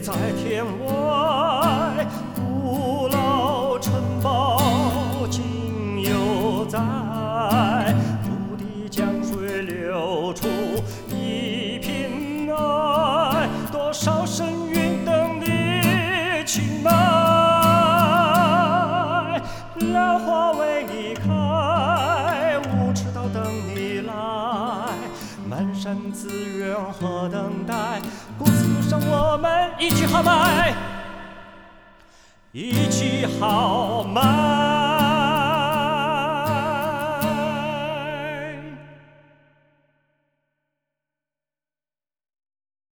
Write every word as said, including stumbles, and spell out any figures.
在天外，古老城堡今犹在，土地江水流出一片爱，多少声云等你青睐，兰花为你开，无知道等你来，满山资源何等待，故事路上我们一起豪迈，一起豪迈。